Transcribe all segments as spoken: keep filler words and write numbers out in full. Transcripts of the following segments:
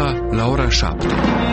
Europa la ora șapte.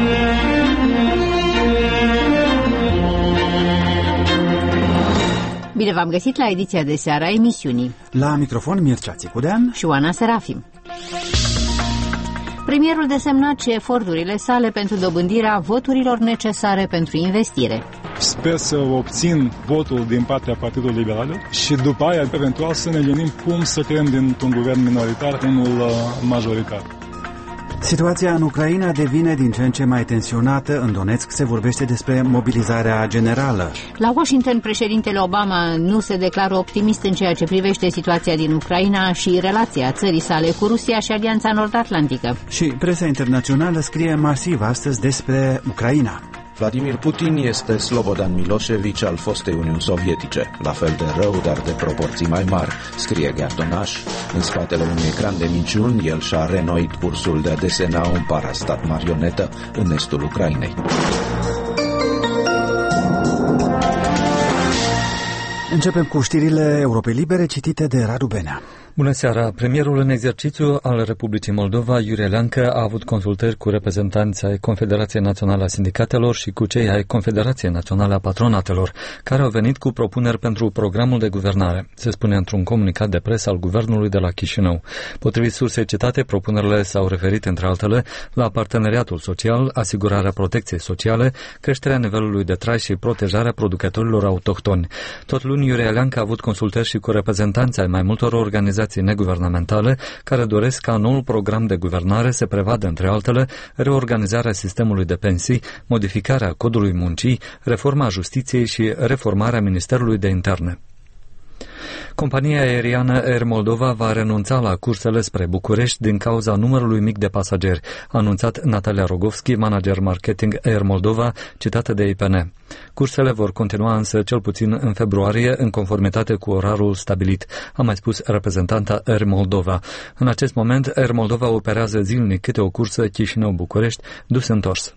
Bine v-am găsit la ediția de seară a emisiunii. La microfon Mircea Țicudean și Oana Serafim. Premierul desemna ce eforturile sale pentru dobândirea voturilor necesare pentru investire. Sper să obțin votul din partea Partidului Liberal și după aia, eventual, să ne gândim cum să creăm dintr-un guvern minoritar unul majoritar. Situația în Ucraina devine din ce în ce mai tensionată. În Donetsk se vorbește despre mobilizarea generală. La Washington, președintele Obama nu se declară optimist în ceea ce privește situația din Ucraina și relația țării sale cu Rusia și Alianța Nord-Atlantică. Și presa internațională scrie masiv astăzi despre Ucraina. Vladimir Putin este Slobodan Milosevic al fostei Uniuni Sovietice, la fel de rău, dar de proporții mai mari, scrie Gherdonaș. În spatele unui ecran de minciuni, el și-a reînnoit cursul de a desena un parastat marionetă în estul Ucrainei. Începem cu știrile Europei Libere, citite de Radu Benea. Bună seara! Premierul în exercițiu al Republicii Moldova, Iurie Leancă, a avut consultări cu reprezentanții ai Confederației Naționale a Sindicatelor și cu cei ai Confederației Naționale a Patronatelor, care au venit cu propuneri pentru programul de guvernare, se spune într-un comunicat de presă al guvernului de la Chișinău. Potrivit sursei citate, propunerile s-au referit, între altele, la parteneriatul social, asigurarea protecției sociale, creșterea nivelului de trai și protejarea producătorilor autohtoni. Tot luni, Iurie Leancă a avut consultări și cu reprezentanții ai mai multor organizații neguvernamentale care doresc ca noul program de guvernare să prevadă, între altele, reorganizarea sistemului de pensii, modificarea codului muncii, reforma justiției și reformarea Ministerului de Interne. Compania aeriană Air Moldova va renunța la cursele spre București din cauza numărului mic de pasageri, a anunțat Natalia Rogovski, manager marketing Air Moldova, citată de I P N. Cursele vor continua însă cel puțin în februarie, în conformitate cu orarul stabilit, a mai spus reprezentanta Air Moldova. În acest moment, Air Moldova operează zilnic câte o cursă Chișinău-București, dus-întors.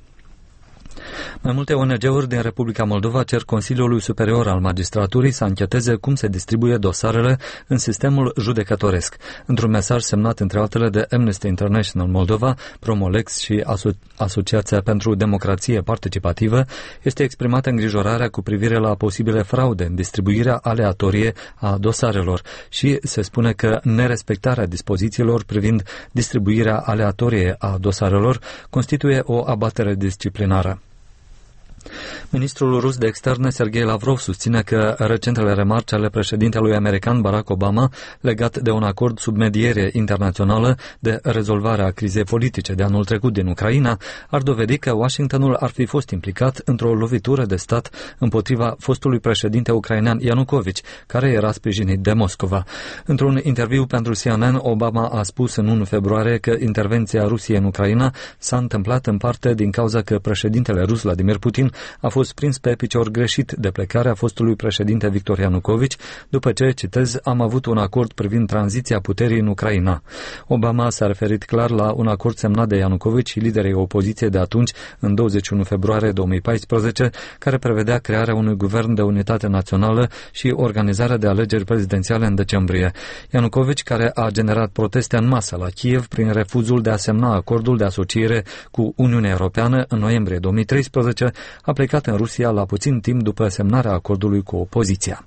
Mai multe O N G-uri din Republica Moldova cer Consiliului Superior al Magistraturii să ancheteze cum se distribuie dosarele în sistemul judecătoresc. Într-un mesaj semnat, între altele, de Amnesty International Moldova, Promolex și Aso- Asociația pentru Democrație Participativă, este exprimată îngrijorarea cu privire la posibile fraude în distribuirea aleatorie a dosarelor și se spune că nerespectarea dispozițiilor privind distribuirea aleatorie a dosarelor constituie o abatere disciplinară. Ministrul rus de externe Sergei Lavrov susține că recentele remarci ale președintelui american Barack Obama legat de un acord sub mediere internațională de rezolvare a crizei politice de anul trecut din Ucraina ar dovedi că Washingtonul ar fi fost implicat într-o lovitură de stat împotriva fostului președinte ucrainean Ianukovici, care era sprijinit de Moscova. Într-un interviu pentru C N N, Obama a spus în unu februarie că intervenția Rusiei în Ucraina s-a întâmplat în parte din cauza că președintele rus Vladimir Putin a fost prins pe picior greșit de plecarea fostului președinte Victor Ianukovici, după ce, citez, am avut un acord privind tranziția puterii în Ucraina. Obama s-a referit clar la un acord semnat de Ianukovici și liderii opoziției de atunci, în douăzeci și unu februarie două mii paisprezece, care prevedea crearea unui guvern de unitate națională și organizarea de alegeri prezidențiale în decembrie. Ianukovici, care a generat proteste în masă la Kiev prin refuzul de a semna acordul de asociere cu Uniunea Europeană în noiembrie două mii treisprezece, a plecat în Rusia la puțin timp după semnarea acordului cu opoziția.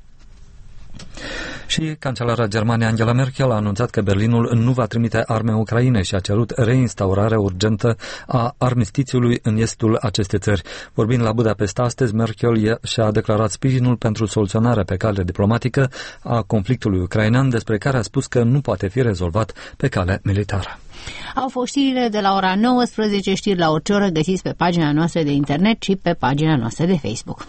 Și cancelara Germaniei Angela Merkel a anunțat că Berlinul nu va trimite arme Ucrainei și a cerut reinstaurarea urgentă a armistițiului în estul acestei țări. Vorbind la Budapesta astăzi, Merkel și-a declarat sprijinul pentru soluționarea pe cale diplomatică a conflictului ucrainean, despre care a spus că nu poate fi rezolvat pe cale militară. Au fost știrile de la ora nouăsprezece, știri la orice oră, găsiți pe pagina noastră de internet și pe pagina noastră de Facebook.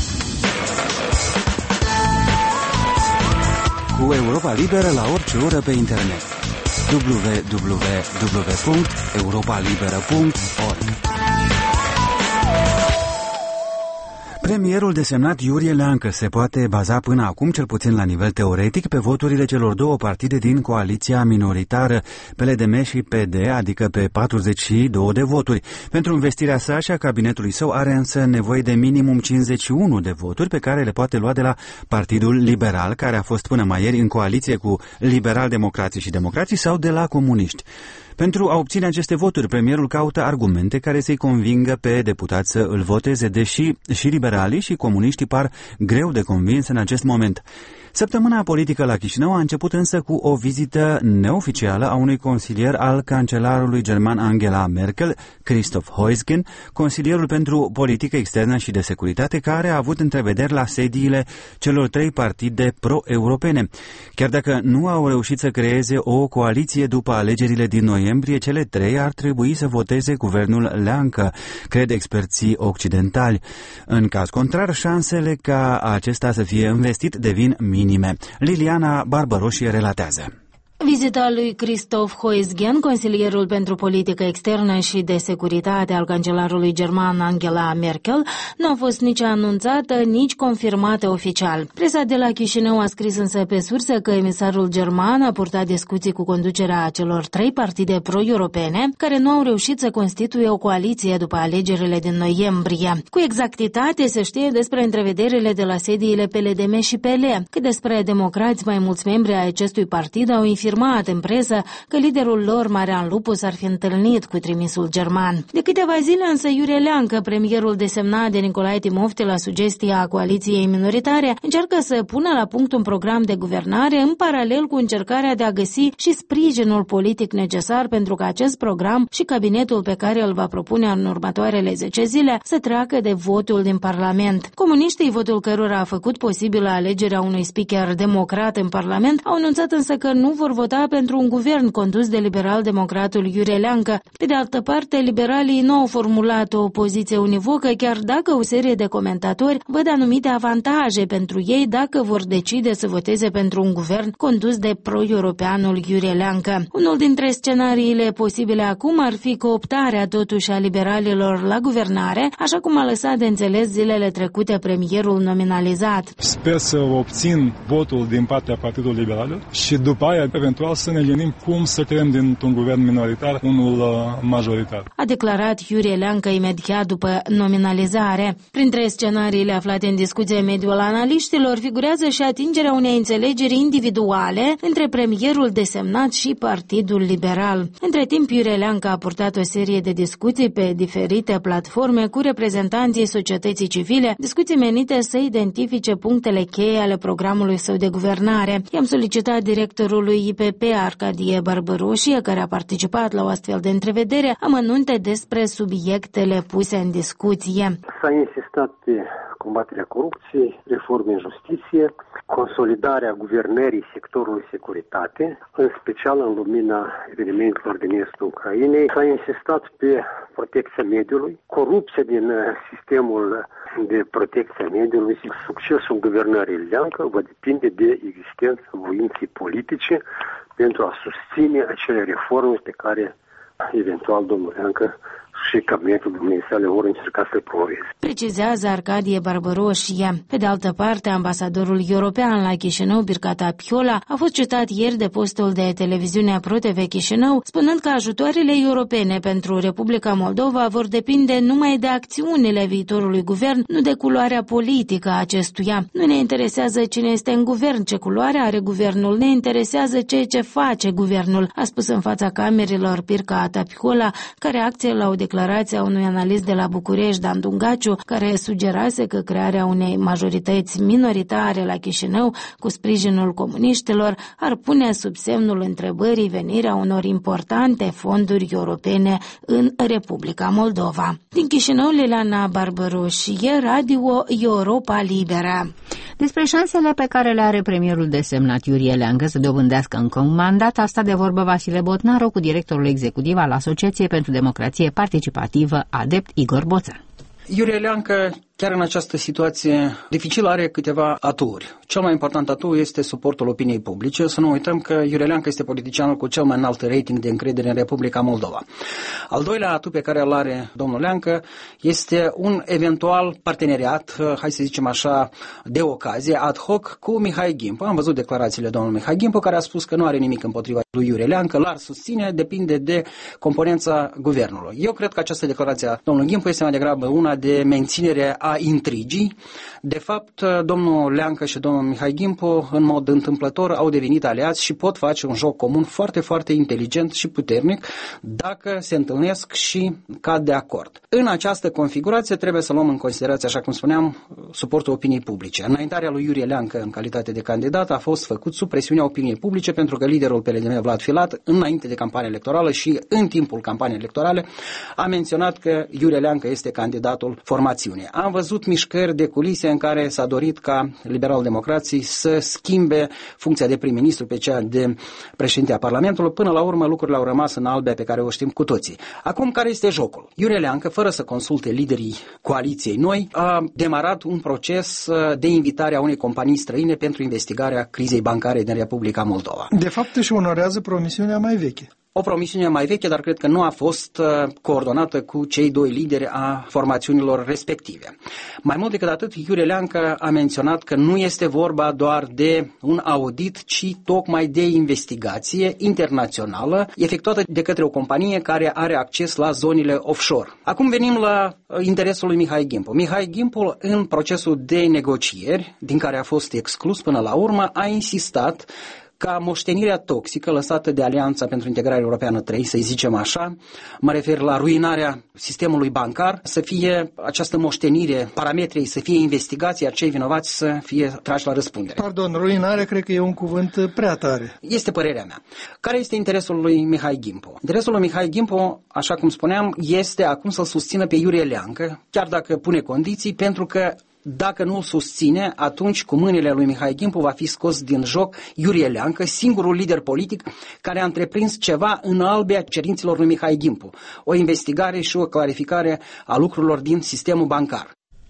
Cu Europa Liberă la orice oră pe internet. w w w punct europa liberă punct org Premierul desemnat Iurie Leancă se poate baza până acum, cel puțin la nivel teoretic, pe voturile celor două partide din coaliția minoritară, P L D M și P D, adică pe patruzeci și două de voturi. Pentru investirea sa și a cabinetului său are însă nevoie de minimum cincizeci și unu de voturi, pe care le poate lua de la Partidul Liberal, care a fost până mai ieri în coaliție cu Liberal-Democrații și Democrații, sau de la comuniști. Pentru a obține aceste voturi, premierul caută argumente care să-i convingă pe deputați să îl voteze, deși și liberalii și comuniștii par greu de convins în acest moment. Săptămâna politică la Chișinău a început însă cu o vizită neoficială a unui consilier al cancelarului german Angela Merkel, Christoph Heusgen, consilierul pentru politică externă și de securitate, care a avut întrevederi la sediile celor trei partide pro-europene. Chiar dacă nu au reușit să creeze o coaliție după alegerile din noiembrie, cele trei ar trebui să voteze guvernul Leancă, cred experții occidentali. În caz contrar, șansele ca acesta să fie investit devin minime. Liliana Barbaroșie relatează. Vizita lui Christoph Heusgen, consilierul pentru politică externă și de securitate al cancelarului german Angela Merkel, nu a fost nici anunțată, nici confirmată oficial. Presa de la Chișinău a scris însă pe sursă că emisarul german a purtat discuții cu conducerea celor trei partide pro-europene, care nu au reușit să constituie o coaliție după alegerile din noiembrie. Cu exactitate se știe despre întrevederile de la sediile P L D M și P L, cât despre democrați, mai mulți membri ai acestui partid au informat în presă că liderul lor, Marian Lupu, s-ar fi întâlnit cu trimisul german. De câteva zile însă Iurie Leancă, premierul desemnat de Nicolae Timofte la sugestia coaliției minoritare, încearcă să pună la punct un program de guvernare în paralel cu încercarea de a găsi și sprijinul politic necesar pentru ca acest program și cabinetul pe care îl va propune în următoarele zece zile să treacă de votul din Parlament. Comuniștii, votul cărora a făcut posibilă alegerea unui speaker democrat în Parlament, au anunțat însă că nu vor vota pentru un guvern condus de liberal-democratul Iurie Leancă. Pe de altă parte, liberalii nu au formulat o poziție univocă, chiar dacă o serie de comentatori văd anumite avantaje pentru ei dacă vor decide să voteze pentru un guvern condus de pro-europeanul Iurie Leancă. Unul dintre scenariile posibile acum ar fi cooptarea totuși a liberalilor la guvernare, așa cum a lăsat de înțeles zilele trecute premierul nominalizat. Sper să obțin votul din partea Partidului Liberal și după aia eventual să ne gândim cum să creăm dintr-un guvern minoritar unul majoritar. A declarat Iurie Leancă imediat după nominalizare. Printre scenariile aflate în discuție în mediul analiștilor figurează și atingerea unei înțelegeri individuale între premierul desemnat și Partidul Liberal. Între timp, Iurie Leancă a purtat o serie de discuții pe diferite platforme cu reprezentanții societății civile, discuții menite să identifice punctele cheie ale programului său de guvernare. I-am solicitat directorului I P P, Arcadie Barbaroșie, care a participat la o astfel de întrevedere, amănunte despre subiectele puse în discuție. S-a insistat pe combaterea corupției, reforme în justiție, consolidarea guvernării sectorului securitate, în special în lumina evenimentelor din estul Ucrainei. S-a insistat pe protecția mediului, corupția din sistemul de protecție a mediului. Succesul guvernării Leancă va depinde de existența voinței politice pentru a susține acele reforme pe care eventual domnul Leancă și cabinetul dumneavoastră sale vor încerca să-l promoveze. Precizează Arcadie Barbaroșie. Pe de altă parte, ambasadorul european la Chișinău, Bircata Piola, a fost citat ieri de postul de televiziune ProTV Chișinău, spunând că ajutoarele europene pentru Republica Moldova vor depinde numai de acțiunile viitorului guvern, nu de culoarea politică a acestuia. Nu ne interesează cine este în guvern, ce culoare are guvernul, ne interesează ceea ce face guvernul, a spus în fața camerelor Bircata Piola, ca reacție la o declarație a unui analist de la București, Dan Dungaciu, care sugerase că crearea unei majorități minoritare la Chișinău cu sprijinul comuniștilor ar pune sub semnul întrebării venirea unor importante fonduri europene în Republica Moldova. Din Chișinău, Liliana Barbaroșie, Radio Europa Liberă. Despre șansele pe care le are premierul desemnat Iurie Leancă să dobândească încă un mandat, a stat de vorbă Vasile Botnaru cu directorul executiv al Asociației pentru Democrație Participativă, adept Igor Boțan. Iurie Leancă chiar în această situație dificilă, are câteva aturi. Cel mai important atu este suportul opiniei publice. Să nu uităm că Iurie Leancă este politicianul cu cel mai înalt rating de încredere în Republica Moldova. Al doilea atu pe care îl are domnul Leancă este un eventual parteneriat, hai să zicem așa, de ocazie, ad hoc, cu Mihai Gimpo. Am văzut declarațiile domnului Mihai Gimpo, care a spus că nu are nimic împotriva lui Iurie Leancă, l-ar susține, depinde de componența guvernului. Eu cred că această declarație a domnului Gimpo este mai degrabă una de menținere a intrigii. De fapt, domnul Leancă și domnul Mihai Gimpo, în mod întâmplător, au devenit aliați și pot face un joc comun foarte, foarte inteligent și puternic dacă se întâlnesc și cad de acord. În această configurație trebuie să luăm în considerație, așa cum spuneam, suportul opiniei publice. Înaintarea lui Iurie Leancă în calitate de candidat a fost făcut sub presiunea opiniei publice, pentru că liderul P L D M, Vlad Filat, înainte de campania electorală și în timpul campaniei electorale, a menționat că Iurie Leancă este candidatul formațiunii. Am văzut mișcări de culise în care s-a dorit ca liberal-democrații să schimbe funcția de prim-ministru pe cea de președinte a Parlamentului. Până la urmă, lucrurile au rămas în albea pe care o știm cu toții. Acum, care este jocul? Iurie Leancă, fără să consulte liderii coaliției noi, a demarat un proces de invitare a unei companii străine pentru investigarea crizei bancare din Republica Moldova. De fapt, își onorează promisiunea mai veche. O promisiune mai veche, dar cred că nu a fost coordonată cu cei doi lideri a formațiunilor respective. Mai mult decât atât, Iurie Leancă a menționat că nu este vorba doar de un audit, ci tocmai de investigație internațională efectuată de către o companie care are acces la zonele offshore. Acum venim la interesul lui Mihai Gimpo. Mihai Gimpo, în procesul de negocieri, din care a fost exclus până la urmă, a insistat ca moștenirea toxică lăsată de Alianța pentru Integrare Europeană trei, să-i zicem așa, mă refer la ruinarea sistemului bancar, să fie această moștenire, parametrii să fie investigații, cei vinovați să fie trași la răspundere. Pardon, ruinarea cred că e un cuvânt prea tare. Este părerea mea. Care este interesul lui Mihai Gimpo? Interesul lui Mihai Gimpo, așa cum spuneam, este acum să-l susțină pe Iurie Leancă, chiar dacă pune condiții, pentru că dacă nu îl susține, atunci cu mâinile lui Mihai Gimpo va fi scos din joc Iurie Leancă, singurul lider politic care a întreprins ceva în albea cerințelor lui Mihai Gimpo, o investigare și o clarificare a lucrurilor din sistemul bancar.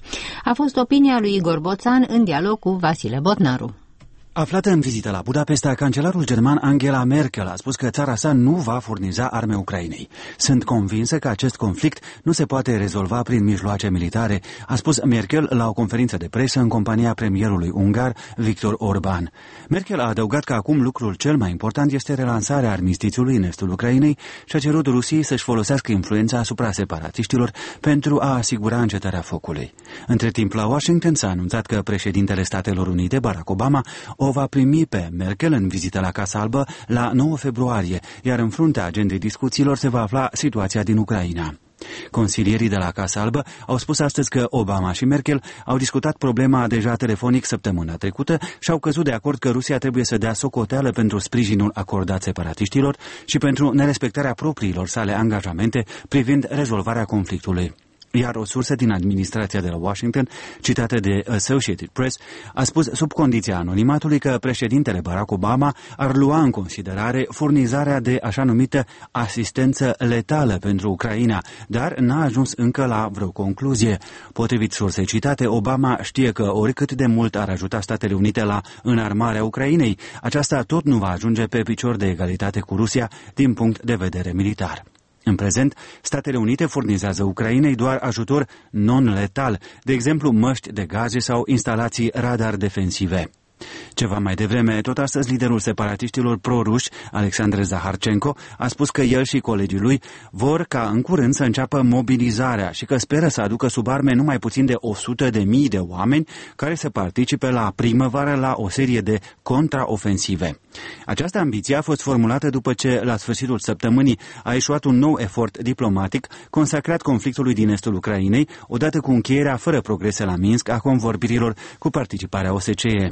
A fost opinia lui Igor Boțan în dialog cu Vasile Botnaru. Aflată în vizită la Budapesta, cancelarul german Angela Merkel a spus că țara sa nu va furniza arme Ucrainei. Sunt convinsă că acest conflict nu se poate rezolva prin mijloace militare, a spus Merkel la o conferință de presă în compania premierului ungar Viktor Orban. Merkel a adăugat că acum lucrul cel mai important este relansarea armistițiului în estul Ucrainei și a cerut Rusiei să-și folosească influența asupra separatiștilor pentru a asigura încetarea focului. Între timp, la Washington s-a anunțat că președintele Statelor Unite, Barack Obama, o va primi pe Merkel în vizită la Casa Albă la nouă februarie, iar în fruntea agendei discuțiilor se va afla situația din Ucraina. Consilierii de la Casa Albă au spus astăzi că Obama și Merkel au discutat problema deja telefonic săptămâna trecută și au căzut de acord că Rusia trebuie să dea socoteală pentru sprijinul acordat separatiștilor și pentru nerespectarea propriilor sale angajamente privind rezolvarea conflictului. Iar o sursă din administrația de la Washington, citată de Associated Press, a spus sub condiția anonimatului că președintele Barack Obama ar lua în considerare furnizarea de așa numită asistență letală pentru Ucraina, dar n-a ajuns încă la vreo concluzie. Potrivit sursei citate, Obama știe că oricât de mult ar ajuta Statele Unite la înarmarea Ucrainei, aceasta tot nu va ajunge pe picior de egalitate cu Rusia din punct de vedere militar. În prezent, Statele Unite furnizează Ucrainei doar ajutor non-letal, de exemplu măști de gaze sau instalații radar defensive. Ceva mai devreme, tot astăzi, liderul separatiștilor pro-ruși, Alexandru Zaharchenko, a spus că el și colegii lui vor ca în curând să înceapă mobilizarea și că speră să aducă sub arme numai puțin de o sută de mii de oameni care să participe la primăvară la o serie de contraofensive. Această ambiție a fost formulată după ce, la sfârșitul săptămânii, a ieșuat un nou efort diplomatic consacrat conflictului din estul Ucrainei, odată cu încheierea fără progrese la Minsk a convorbirilor cu participarea O S C E.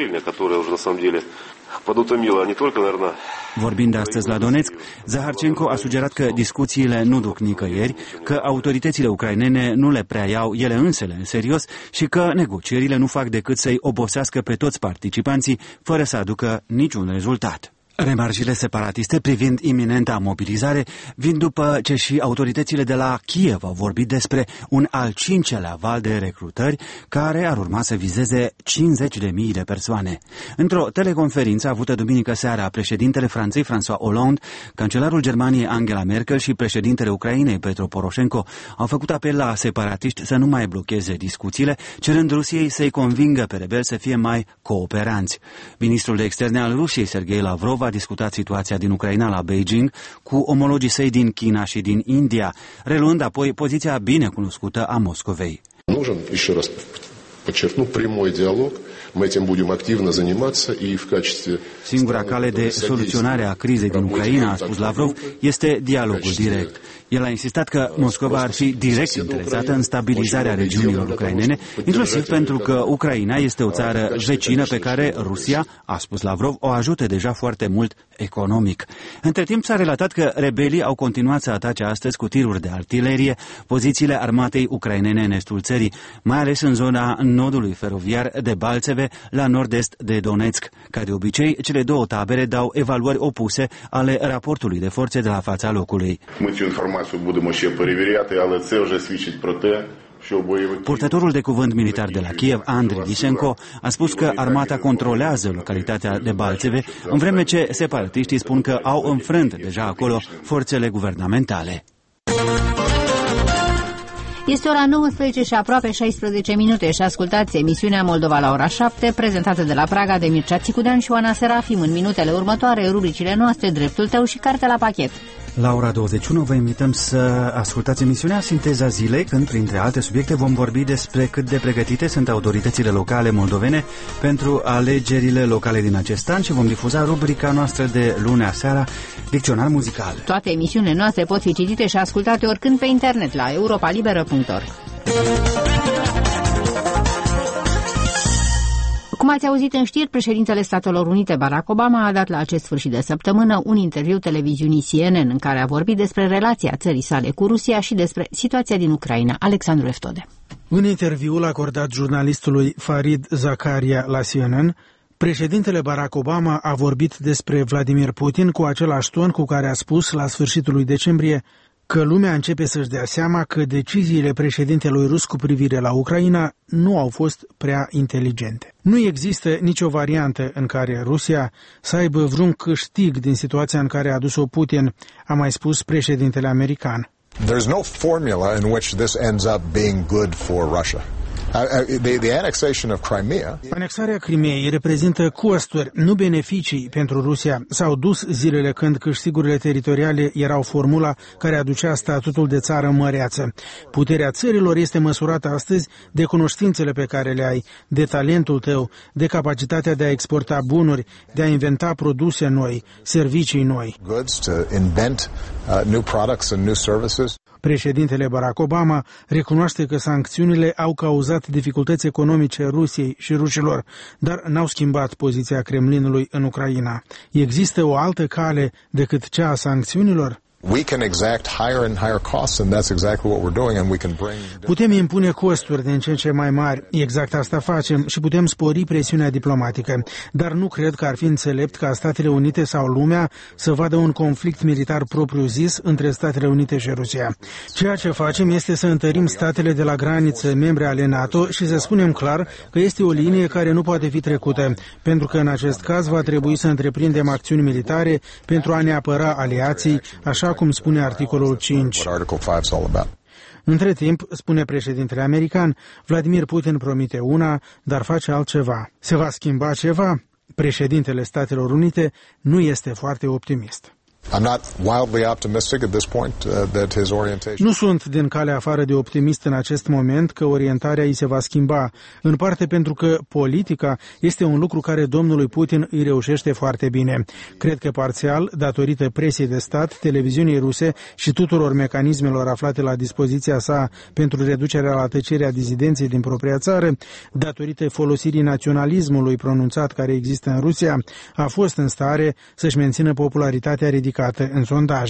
Vorbind astăzi la Donetsk, Zaharchenko a sugerat că discuțiile nu duc nicăieri, că autoritățile ucrainene nu le prea iau ele însele în serios și că negocierile nu fac decât să-i obosească pe toți participanții fără să aducă niciun rezultat. Remarșile separatiste privind iminenta mobilizare vin după ce și autoritățile de la Kiev au vorbit despre un al cincelea val de recrutări care ar urma să vizeze cincizeci de mii de persoane. Într-o teleconferință avută duminică seara, președintele Franței François Hollande, cancelarul Germaniei Angela Merkel și președintele Ucrainei Petro Poroșenko au făcut apel la separatiști să nu mai blocheze discuțiile, cerând Rusiei să-i convingă pe rebeli să fie mai cooperanți. Ministrul de externe al Rusiei, Sergei Lavrov, a discutat situația din Ucraina la Beijing cu omologii săi din China și din India, reluând apoi poziția bine cunoscută a Moscovei. Нужен, еще раз подчеркну, прямой диалог. Мы этим будем активно заниматься и в качестве... Singura cale de soluționare a crizei din Ucraina, a spus Lavrov, este dialogul direct. El a insistat că Moscova ar fi direct interesată în stabilizarea regiunilor ucrainene, inclusiv pentru că Ucraina este o țară vecină pe care Rusia, a spus Lavrov, o ajută deja foarte mult economic. Între timp s-a relatat că rebelii au continuat să atace astăzi cu tiruri de artilerie pozițiile armatei ucrainene în estul țării, mai ales în zona nodului feroviar de Balțeve, la nord-est de Donetsk. Ca de obicei, cele două tabere dau evaluări opuse ale raportului de forțe de la fața locului. Purtătorul de cuvânt militar de la Kiev, Andriy Lisenko, a spus că armata controlează localitatea de Balțeve, în vreme ce separatiștii spun că au înfrânt deja acolo forțele guvernamentale. Este ora nouăsprezece și aproape șaisprezece minute și ascultați emisiunea Moldova la ora șapte, prezentată de la Praga de Mircea Țicudean și Oana Serafim. În minutele următoare, rubricile noastre, Dreptul tău și Carte la pachet. La ora douăzeci și unu vă invităm să ascultați emisiunea Sinteza zilei, când, printre alte subiecte, vom vorbi despre cât de pregătite sunt autoritățile locale moldovene pentru alegerile locale din acest an și vom difuza rubrica noastră de lunea seara, Dicționar muzical. Toate emisiunile noastre pot fi citite și ascultate oricând pe internet la europa liberă punct org. Cum ați auzit în știri, președintele Statelor Unite, Barack Obama, a dat la acest sfârșit de săptămână un interviu televiziunii C N N în care a vorbit despre relația țării sale cu Rusia și despre situația din Ucraina. Alexandru Eftode. În interviul acordat jurnalistului Farid Zakaria la C N N, președintele Barack Obama a vorbit despre Vladimir Putin cu același ton cu care a spus la sfârșitul lui decembrie că lumea începe să-și dea seama că deciziile președintelui rus cu privire la Ucraina nu au fost prea inteligente. Nu există nicio variantă în care Rusia să aibă vreun câștig din situația în care a dus-o Putin, a mai spus președintele american. There's no formula in which this ends up being good for Russia. The, the annexation of Crimea... Anexarea Crimeei reprezintă costuri, nu beneficii pentru Rusia. S-au dus zilele când câștigurile teritoriale erau formula care aducea statutul de țară măreață. Puterea țărilor este măsurată astăzi de cunoștințele pe care le ai, de talentul tău, de capacitatea de a exporta bunuri, de a inventa produse noi, servicii noi. Goods to invent uh, new products and new services. Președintele Barack Obama recunoaște că sancțiunile au cauzat dificultăți economice Rusiei și rușilor, dar n-au schimbat poziția Kremlinului în Ucraina. Există o altă cale decât cea a sancțiunilor? We can exact higher and higher costs, and that's exactly what we're doing, and we can bring... Putem impune costuri din ce în ce mai mari, exact asta facem, și putem spori presiunea diplomatică, dar nu cred că ar fi înțelept ca Statele Unite sau lumea să vadă un conflict militar propriu-zis între Statele Unite și Rusia. Ceea ce facem este să întărim statele de la graniță, membre ale NATO, și să spunem clar că este o linie care nu poate fi trecută, pentru că în acest caz va trebui să întreprindem acțiuni militare pentru a ne apăra aliații, așa cum spune articolul cinci. Între timp, spune președintele american, Vladimir Putin promite una, dar face altceva. Se va schimba ceva? Președintele Statelor Unite nu este foarte optimist. I'm not wildly optimistic at this point uh, that his orientation... Nu sunt din calea afară de optimist în acest moment că orientarea îi se va schimba, în parte pentru că politica este un lucru care domnului Putin îi reușește foarte bine. Cred că parțial, datorită presiei de stat, televiziunii ruse și tuturor mecanismelor aflate la dispoziția sa pentru reducerea la tăcere a dizidenței din propria țară, datorită folosirii naționalismului pronunțat care există în Rusia, a fost în stare să-și mențină popularitatea ridicată în sondaje.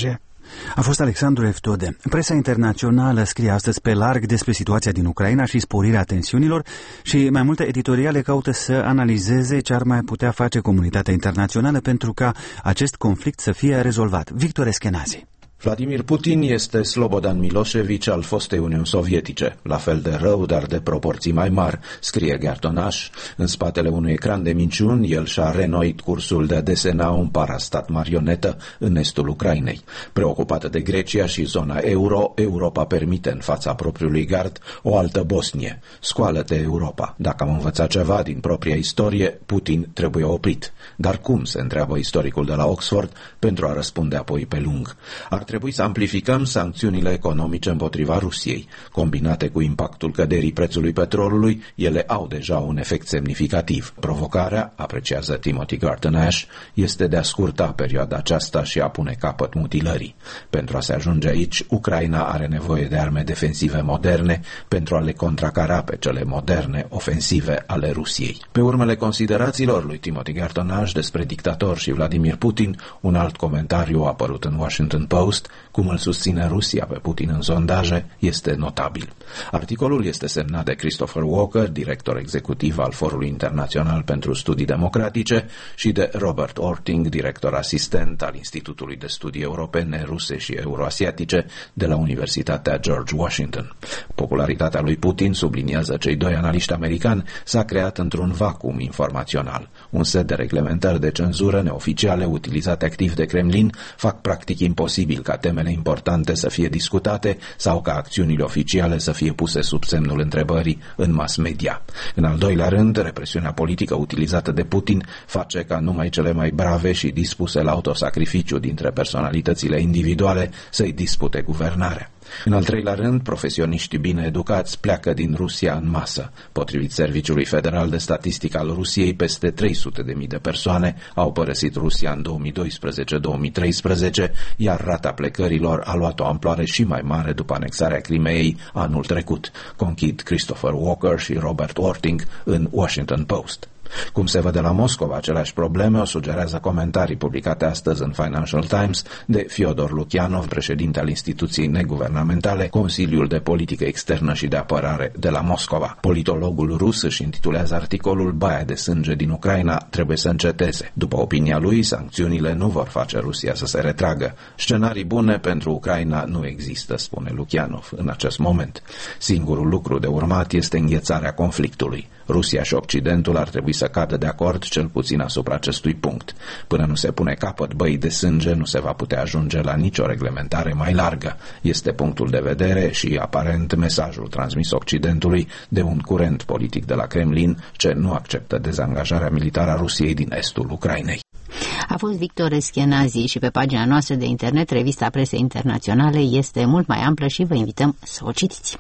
A fost Alexandru Eftode. Presa internațională scrie astăzi pe larg despre situația din Ucraina și sporirea tensiunilor și mai multe editoriale caută să analizeze ce ar mai putea face comunitatea internațională pentru ca acest conflict să fie rezolvat. Victor Eschenazi. Vladimir Putin este Slobodan Milosevic al fostei Uniuni Sovietice, la fel de rău, dar de proporții mai mari, scrie Gartonaș. În spatele unui ecran de minciuni, el și-a renoit cursul de a desena un parastat marionetă în estul Ucrainei. Preocupată de Grecia și zona euro, Europa permite în fața propriului gard o altă Bosnie. Scoală-te, Europa! Dacă am învățat ceva din propria istorie, Putin trebuie oprit. Dar cum, se întreabă istoricul de la Oxford, pentru a răspunde apoi pe lung? Ar trebui să amplificăm sancțiunile economice împotriva Rusiei. Combinate cu impactul căderii prețului petrolului, ele au deja un efect semnificativ. Provocarea, apreciază Timothy Garton Ash, este de a scurta perioada aceasta și a pune capăt mutilării. Pentru a se ajunge aici, Ucraina are nevoie de arme defensive moderne pentru a le contracara pe cele moderne ofensive ale Rusiei. Pe urmele considerațiilor lui Timothy Garton Ash despre dictator și Vladimir Putin, un alt comentariu a apărut în Washington Post, cum îl susține Rusia pe Putin în sondaje, este notabil. Articolul este semnat de Christopher Walker, director executiv al Forului Internațional pentru Studii Democratice, și de Robert Orting, director asistent al Institutului de Studii Europene, Ruse și Euroasiatice de la Universitatea George Washington. Popularitatea lui Putin, subliniază cei doi analiști americani, s-a creat într-un vacuum informațional. Un set de reglementări de cenzură neoficiale utilizate activ de Kremlin fac practic imposibil ca temele importante să fie discutate sau ca acțiunile oficiale să fie puse sub semnul întrebării în mass media. În al doilea rând, represiunea politică utilizată de Putin face ca numai cele mai brave și dispuse la autosacrificiu dintre personalitățile individuale să-i dispute guvernarea. În al treilea rând, profesioniștii bine educați pleacă din Rusia în masă. Potrivit Serviciului Federal de Statistică al Rusiei, peste trei sute de mii de persoane au părăsit Rusia în două mii doisprezece două mii treisprezece, iar rata plecărilor a luat o amploare și mai mare după anexarea Crimeei anul trecut, conchid Christopher Walker și Robert Orting în Washington Post. Cum se vede la Moscova, aceleași probleme o sugerează comentarii publicate astăzi în Financial Times de Fyodor Lukianov, președinte al instituției neguvernamentale Consiliul de Politică Externă și de Apărare de la Moscova. Politologul rus își intitulează articolul "Baia de sânge din Ucraina trebuie să înceteze". După opinia lui, sancțiunile nu vor face Rusia să se retragă. Scenarii bune pentru Ucraina nu există, spune Lukianov, în acest moment. Singurul lucru de urmat este înghețarea conflictului. Rusia și Occidentul ar trebui să cadă de acord cel puțin asupra acestui punct. Până nu se pune capăt băii de sânge, nu se va putea ajunge la nicio reglementare mai largă. Este punctul de vedere și, aparent, mesajul transmis Occidentului de un curent politic de la Kremlin ce nu acceptă dezangajarea militară a Rusiei din estul Ucrainei. A fost Victor Eschenazi și pe pagina noastră de internet, revista Presei Internaționale este mult mai amplă și vă invităm să o citiți.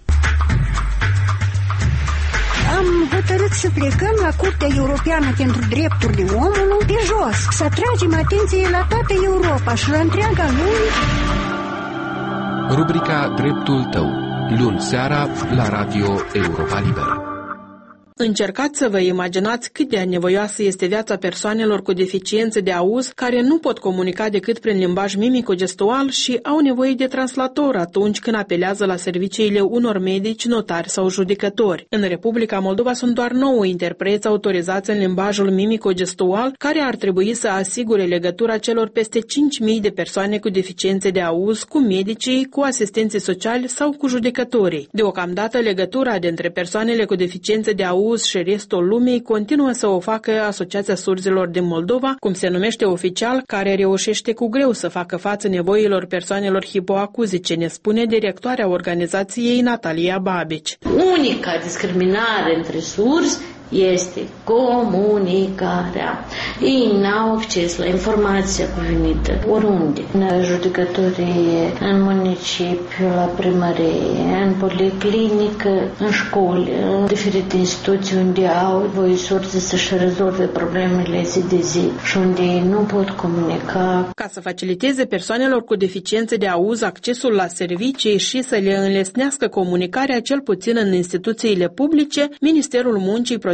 Am hotărât să plecăm la Curtea Europeană pentru Drepturile Omului de jos, să atragem atenție la toată Europa și la întreaga lume. Rubrica Dreptul tău, luni seara la Radio Europa Liberă. Încercați să vă imaginați cât de anevoioasă este viața persoanelor cu deficiențe de auz care nu pot comunica decât prin limbaj mimico-gestual și au nevoie de translator atunci când apelează la serviciile unor medici, notari sau judecători. În Republica Moldova sunt doar nouă interpreți autorizați în limbajul mimico-gestual care ar trebui să asigure legătura celor peste cinci mii de persoane cu deficiențe de auz cu medicii, cu asistenții sociali sau cu judecătorii. Deocamdată, legătura dintre persoanele cu deficiențe de auz și restul lumii continuă să o facă Asociația Surzilor din Moldova, cum se numește oficial, care reușește cu greu să facă față nevoilor persoanelor hipoacuzice, ne spune directoarea organizației Natalia Babici. Unica discriminare între surzi este comunicarea. Ei n-au acces la informația cuvenită oriunde. În judecătorie, în municipiu, la primărie, în policlinică, în școli, în diferite instituții unde au voie surzi să-și rezolve problemele zi de zi și unde ei nu pot comunica. Ca să faciliteze persoanelor cu deficiențe de auz accesul la servicii și să le înlesnească comunicarea, cel puțin în instituțiile publice, Ministerul Muncii,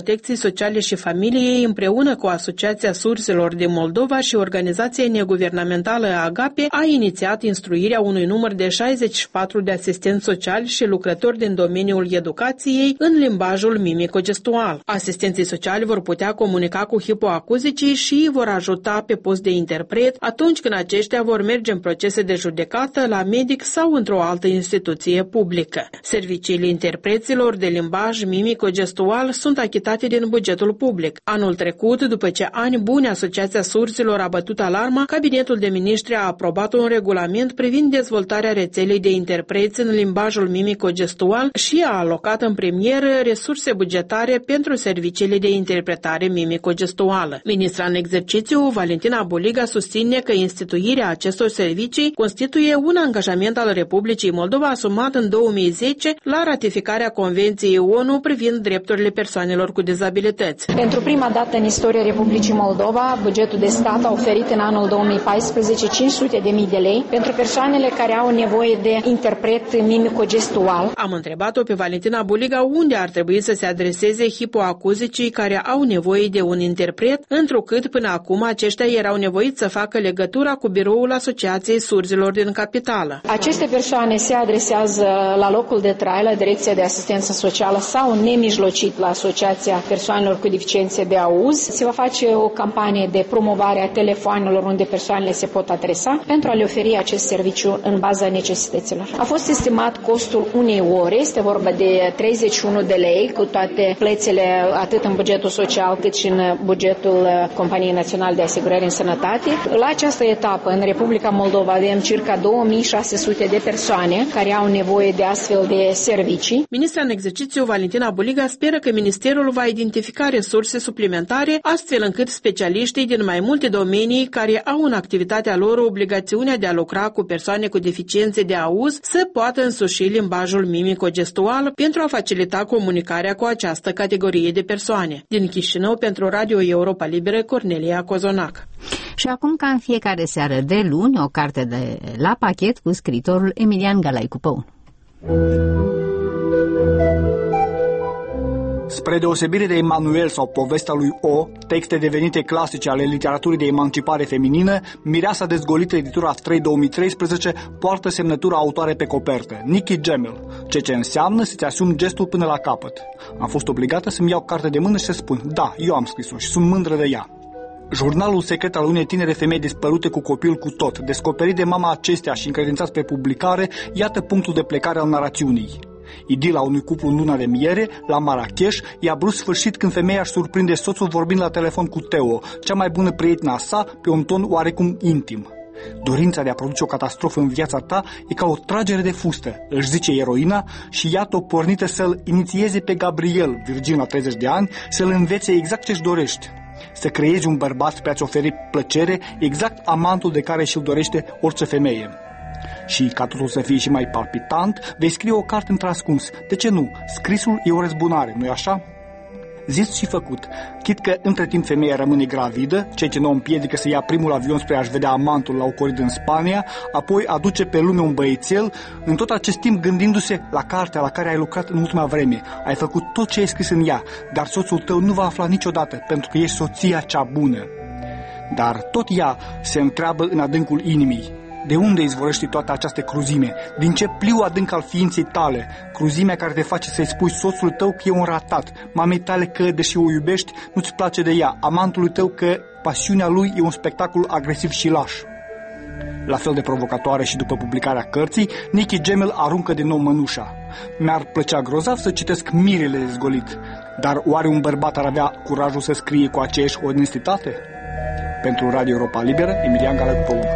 Protecției Sociale și Familiei, împreună cu Asociația Surselor din Moldova și organizația neguvernamentală Agape, a inițiat instruirea unui număr de șaizeci și patru de asistenți sociali și lucrători din domeniul educației în limbajul mimico-gestual. Asistenții sociali vor putea comunica cu hipoacuzicii și vor ajuta pe post de interpret atunci când aceștia vor merge în procese de judecată la medic sau într-o altă instituție publică. Serviciile interpreților de limbaj mimico-gestual sunt achitate din bugetul public. Anul trecut, după ce ani buni Asociația Sursilor a bătut alarma, Cabinetul de Miniștri a aprobat un regulament privind dezvoltarea rețelei de interpreți în limbajul mimico-gestual și a alocat în premieră resurse bugetare pentru serviciile de interpretare mimico-gestuală. Ministra în exercițiu, Valentina Buliga, susține că instituirea acestor servicii constituie un angajament al Republicii Moldova asumat în două mii zece la ratificarea Convenției O N U privind drepturile persoanelor cu dizabilități. Pentru prima dată în istoria Republicii Moldova, bugetul de stat a oferit în anul două mii paisprezece cinci sute de mii de lei pentru persoanele care au nevoie de interpret mimico-gestual. Am întrebat-o pe Valentina Buliga unde ar trebui să se adreseze hipoacuzicii care au nevoie de un interpret, întrucât până acum aceștia erau nevoiți să facă legătura cu biroul Asociației Surzilor din capitală. Aceste persoane se adresează la locul de trai, la Direcția de Asistență Socială sau nemijlocit la Asociația Persoanelor cu Deficiențe de Auz. Se va face o campanie de promovare a telefoanelor unde persoanele se pot adresa pentru a le oferi acest serviciu în baza necesităților. A fost estimat costul unei ore, este vorba de treizeci și unu de lei cu toate plățile atât în bugetul social cât și în bugetul Companiei Naționale de Asigurări în Sănătate. La această etapă, în Republica Moldova, avem circa două mii șase sute de persoane care au nevoie de astfel de servicii. Ministra în exercițiu, Valentina Buliga, speră că Ministerul va identifica resurse suplimentare, astfel încât specialiștii din mai multe domenii care au în activitatea lor obligațiunea de a lucra cu persoane cu deficiențe de auz să poată însuși limbajul mimico-gestual pentru a facilita comunicarea cu această categorie de persoane. Din Chișinău, pentru Radio Europa Liberă, Cornelia Cozonac. Și acum, ca în fiecare seară de luni, o carte de la pachet cu scriitorul Emilian Galai Cupăun. Spre deosebire de Emanuel sau Povestea lui O, texte devenite clasice ale literaturii de emancipare feminină, Mireasa dezgolită, editura trei două mii treisprezece, poartă semnătura autoare pe copertă, Nikki Gemel, ceea ce înseamnă să-ți asumi gestul până la capăt. Am fost obligată să-mi iau carte de mână și să spun, da, eu am scris-o și sunt mândră de ea. Jurnalul secret al unei tinere femei dispărute cu copil cu tot, descoperit de mama acesteia și încredințat pe publicare, iată punctul de plecare al narațiunii. Idila unui cuplu în luna de miere, la Marrakech, i-a brusc sfârșit când femeia își surprinde soțul vorbind la telefon cu Theo, cea mai bună prietenă a sa, pe un ton oarecum intim. Dorința de a produce o catastrofă în viața ta e ca o tragere de fustă, își zice eroina, și iată-o pornită să-l inițieze pe Gabriel, virgin la treizeci de ani, să-l învețe exact ce-și dorești. Să creezi un bărbat pe a-ți oferi plăcere, exact amantul de care și-l dorește orice femeie. Și, ca totul să fie și mai palpitant, vei scrie o carte într-ascuns. De ce nu? Scrisul e o răzbunare, nu-i așa? Zis și făcut. Chit că între timp femeia rămâne gravidă, ceea ce nu o împiedică să ia primul avion spre a-și vedea amantul la o corridă în Spania, apoi aduce pe lume un băiețel, în tot acest timp gândindu-se la cartea la care ai lucrat în ultima vreme. Ai făcut tot ce ai scris în ea, dar soțul tău nu va afla niciodată, pentru că ești soția cea bună. Dar tot ea se întreabă în adâncul inimii. De unde izvorăște toată această cruzime? Din ce pliu adânc al ființei tale? Cruzimea care te face să-i spui soțul tău că e un ratat, mamei tale că, deși o iubești, nu-ți place de ea, amantului tău că pasiunea lui e un spectacol agresiv și laș. La fel de provocatoare și după publicarea cărții, Nikki Gemel aruncă din nou mănușa. Mi-ar plăcea grozav să citesc Mirele dezgolit, dar oare un bărbat ar avea curajul să scrie cu aceeași onestitate? Pentru Radio Europa Liberă, Emilian Galai Cupăun.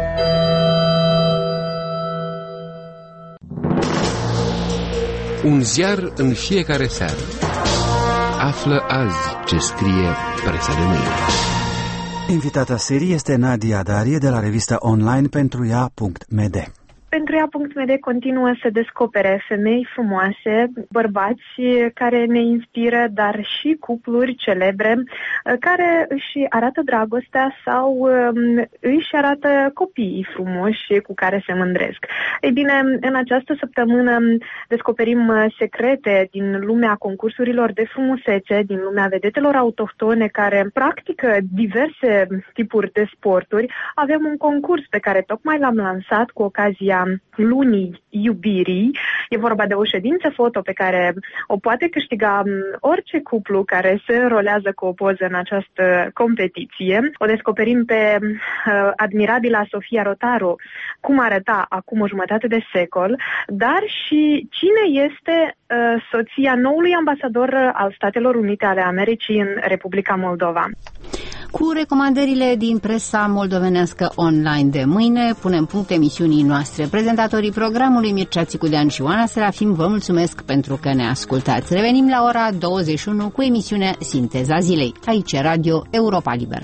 Un ziar în fiecare seară. Află azi ce scrie presa de mâine. Invitata serii este Nadia Darie de la revista online pentru ea punct m d. pentru ea punct me de continuă să descopere femei frumoase, bărbați care ne inspiră, dar și cupluri celebre care își arată dragostea sau își arată copiii frumoși cu care se mândresc. Ei bine, în această săptămână descoperim secrete din lumea concursurilor de frumusețe, din lumea vedetelor autohtone care practică diverse tipuri de sporturi. Avem un concurs pe care tocmai l-am lansat cu ocazia lunii iubirii. E vorba de o ședință foto pe care o poate câștiga orice cuplu care se înrolează cu o poză în această competiție. O descoperim pe uh, admirabila Sofia Rotaru, cum arăta acum o jumătate de secol, dar și cine este uh, soția noului ambasador al Statelor Unite ale Americii în Republica Moldova. Cu recomandările din presa moldovenească online de mâine, punem punct emisiunii noastre. Prezentatorii programului Mircea Țicudean și Oana Serafim vă mulțumesc pentru că ne ascultați. Revenim la ora douăzeci și unu cu emisiunea Sinteza Zilei. Aici Radio Europa Liberă.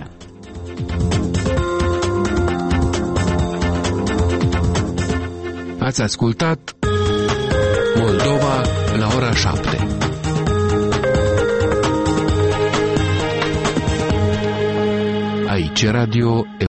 Ați ascultat Moldova la ora șapte. Aici Radio